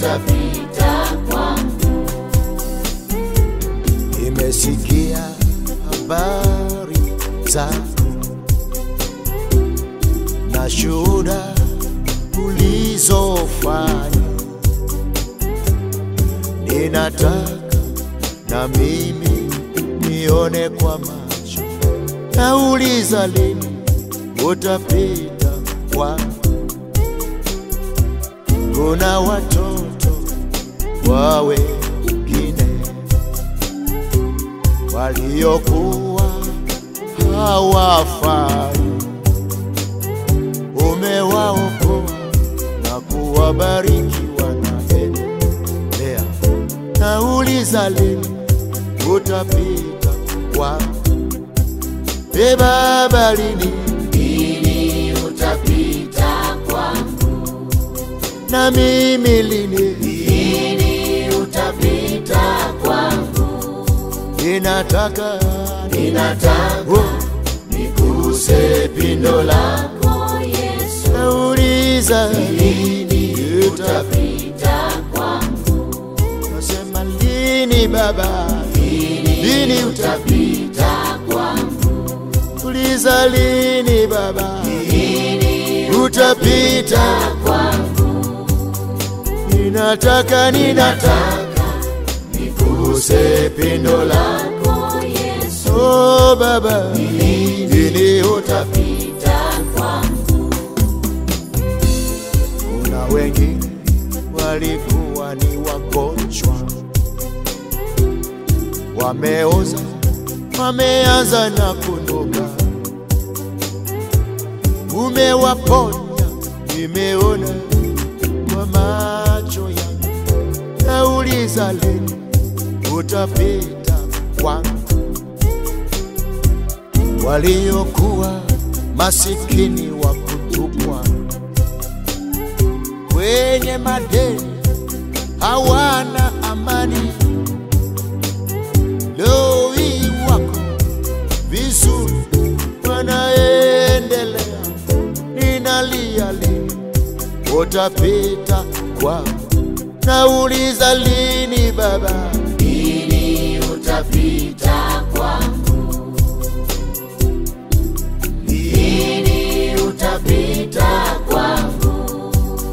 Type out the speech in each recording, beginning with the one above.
utapita kwangu. Nimesikia habari zako na shuhuda ulizofanya. Ninataka na mimi nione kwa macho. Nauliza lini utapita kwangu. Kuna watoto wa wengine waliokuwa hawafai, umewaokoa na kuwabariki wanaendelea. Nauliza lini utapita kwangu. E Baba, lini utapita kwangu. na mimi lini utapita kwangu. ninataka nikuse pindo lako Yesu. nauliza Lini utapita kwangu. nasema lini Baba, lini utapita kwangu. uliza lini Baba, utapita kwangu. ninataka nikuse pindo lako Yesu. oh Baba, lini utapita kwangu. Kuna wengine walikuwa ni wagonjwa, wameoza, wameanza na kunuka. Umewaponya, nimeona kwa macho yangu. Nauliza lini utapita kwangu. Waliokuwa masikini wa kutupwa kwenye madeni, hawana amani. Leo hii wako vizuri, wanaendelea. Ninalia lini utapita kwangu. Nauliza lini Baba, lini utapita kwangu. Lini utapita kwangu.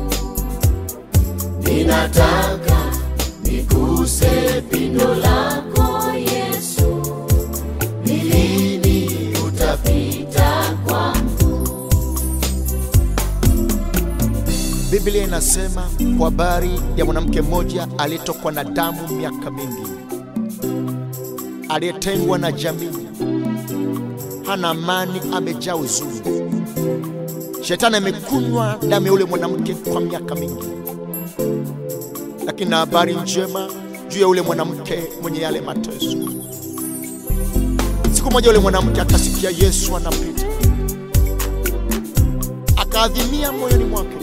Ninataka nikuse pindo lako Yesu. Lini utapita kwangu. Biblia inasema kwa habari ya mwanamke mmoja aliyetokwa na damu miaka mingi, aliyetengwa na jamii, hana amani, amejaa huzuni. Shetani amekunywa damu ya yule mwanamke kwa miaka mingi. Lakini na habari njema juu ya yule mwanamke mwenye yale mateso. Siku moja yule mwanamke akasikia Yesu anapita, akaadhimia moyoni mwake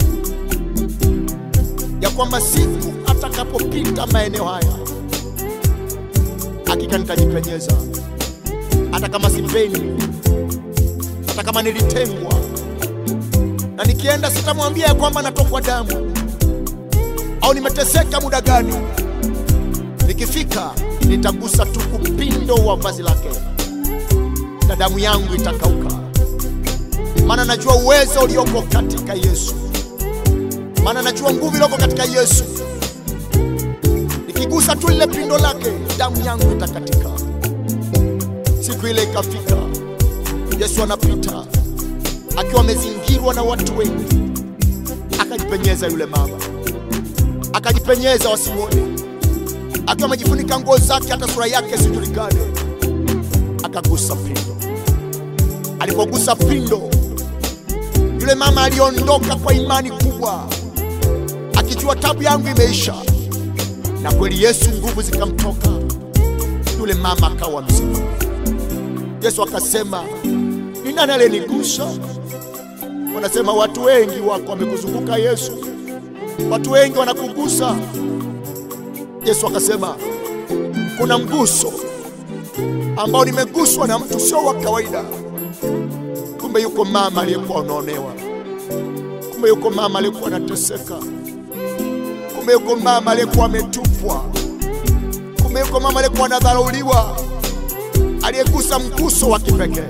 ya kwamba siku atakapopita maeneo haya, hakika nitajipenyeza. Hata kama sipendi, hata kama nilitengwa, na nikienda sitamwambia ya kwamba natokwa damu au nimeteseka muda gani. Nikifika nitagusa tu upindo wa vazi lake na damu yangu itakauka. Maana najua uwezo ulioko katika Yesu, maana najua nguvu iliyoko katika Yesu. Nikigusa tu ile pindo lake, damu yangu itakatika. Siku ile ikafika, Yesu anapita akiwa amezingirwa na watu wengi. Akajipenyeza yule mama, akajipenyeza wasimuone, akiwa amejifunika nguo zake hata sura yake sijulikane. Akagusa pindo. Alipogusa pindo, yule mama aliondoka kwa imani kubwa, akijua tabu yangu imeisha. Na kweli Yesu nguvu zikamtoka, yule mama akawa mzima. Yesu akasema, ni nani aliyenigusa? Wanasema watu wengi wako wamekuzunguka Yesu, watu wengi wanakugusa. Yesu akasema, kuna mguso ambao nimeguswa na mtu sio wa kawaida. Kumbe yuko mama aliyekuwa anaonewa, kumbe yuko mama aliyekuwa anateseka, Kumbe yuko mama aliyekuwa ametupwa, kumbe yuko mama aliyekuwa anadharauliwa, aliyegusa mguso wa kipekee.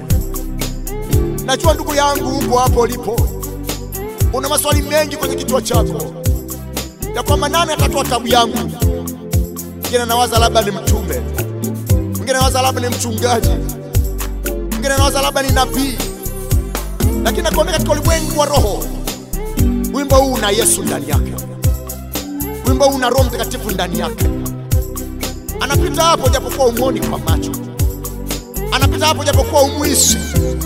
Najua ndugu yangu, uko hapo ulipo, una maswali mengi kwenye kichwa chako ya kwamba nani atatoa tabu yangu. Mwingine anawaza labda ni mtume, mwingine anawaza labda ni mchungaji, mwingine anawaza labda ni nabii. Lakini nakwambia katika ulimwengu wa roho, wimbo huu una Yesu ndani yake, wimbo huu una Roho Mtakatifu ndani yake. Anapita hapo japokuwa umuoni kwa macho, anapita hapo japokuwa umwisi.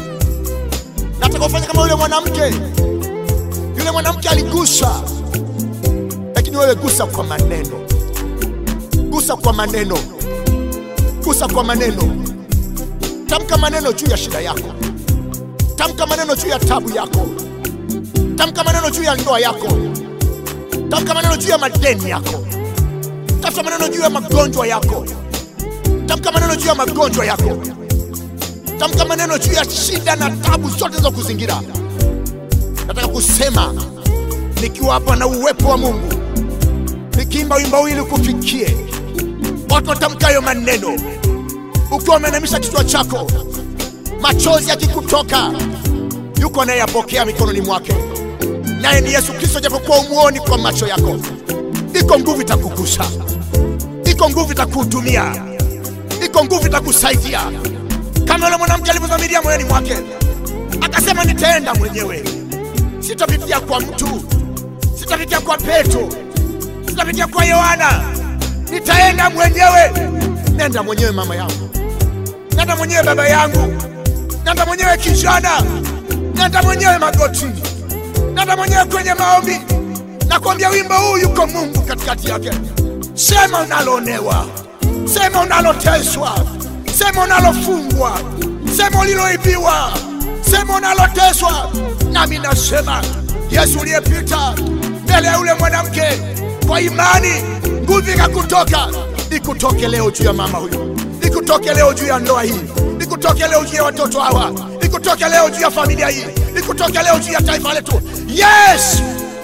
Nataka ufanye kama yule mwanamke. Yule mwanamke aligusa, lakini wewe gusa kwa maneno, gusa kwa maneno, gusa kwa maneno. Tamka maneno juu ya shida yako, tamka maneno juu ya tabu yako, tamka maneno juu ya ndoa yako, tamka maneno juu ya madeni yako, tamka maneno juu ya magonjwa yako, tamka maneno juu ya magonjwa yako, tamka maneno juu ya shida na tabu zote za kuzingira. Nataka kusema nikiwa hapa na uwepo wa Mungu, nikiimba wimbo huu ili kufikie watu watamkayo maneno. Ukiwa umeinamisha kichwa chako, machozi yakikutoka, yuko anayeyapokea mikononi mwake, naye ni Yesu Kristo. Japokuwa umuoni kwa macho yako, iko nguvu itakugusa, iko nguvu itakuhudumia, iko nguvu itakusaidia. Kama yule mwanamke alivyodhamiria moyoni mwake, akasema nitaenda mwenyewe, sitapitia kwa mtu, sitapitia kwa Petro, sitapitia kwa Yohana, nitaenda mwenyewe. Nenda mwenyewe mama yangu, nenda mwenyewe baba yangu, nenda mwenyewe kijana, nenda mwenyewe magotini, nenda mwenyewe kwenye maombi. Nakwambia wimbo huu yuko Mungu katikati yake. Sema unaloonewa, sema unaloteswa, sema unalofungwa, sema uliloibiwa, sema unaloteswa. Nami nasema Yesu uliyepita mbele ya yule mwanamke kwa imani, nguvu ikakutoka. Ikutoke leo juu ya mama huyu, ikutoke leo juu ya ndoa hii, ikutoke leo juu ya watoto hawa, ikutoke leo juu ya familia hii, ikutoke leo juu ya taifa letu. Yes!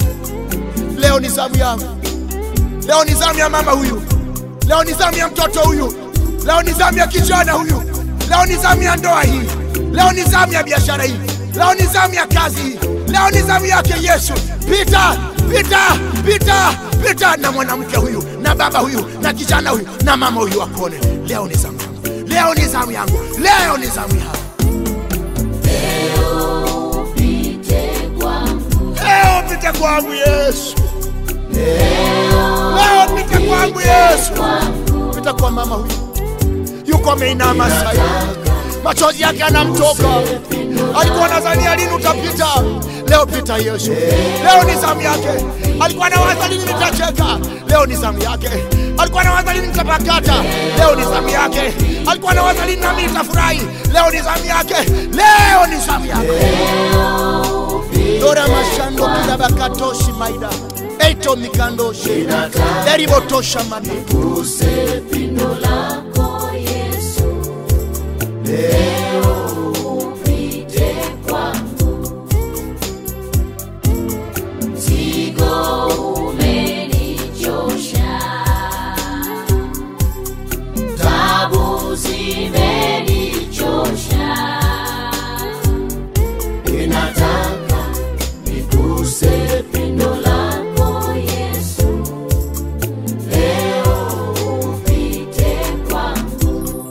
Leo ni zamu yangu, leo ni zamu ya mama huyu, leo ni zamu ya mtoto huyu, leo ni zamu ya kijana huyu, leo ni zamu ya ndoa hii, leo ni zamu ya biashara hii, leo ni zamu ya kazi hii, leo ni zamu yake Yesu. Pita, pita, pita, pita na mwanamke huyu, na baba huyu, na kijana huyu, na mama huyu akone. Leo ni zamu yangu, leo ni zamu yangu, leo ni zamu yangu. Leo pite kwangu, leo pite kwangu Yesu, leo pite kwangu Yesu. kwangu. Pita kwa mama huyu, yuko ameinama sasa, machozi yake yanamtoka. Alikuwa anadhania lini utapita, leo pita Yesu. Leo ni zamu yake. Alikuwa anawaza lini nitacheka, leo ni zamu yake. Alikuwa anawaza lini nitapakata, leo ni zamu yake. Alikuwa anawaza lini nami nitafurahi, leo ni zamu yake. Leo ni zamu yake. Dora mashando kila bakatoshi maida eto mikandoshi deribotosha mani Guse pindo lako Yesu, leo upite kwangu. Mzigo umenichosha, tabu zimenichosha. Ninataka niguse pindo lako Yesu, leo upite kwangu.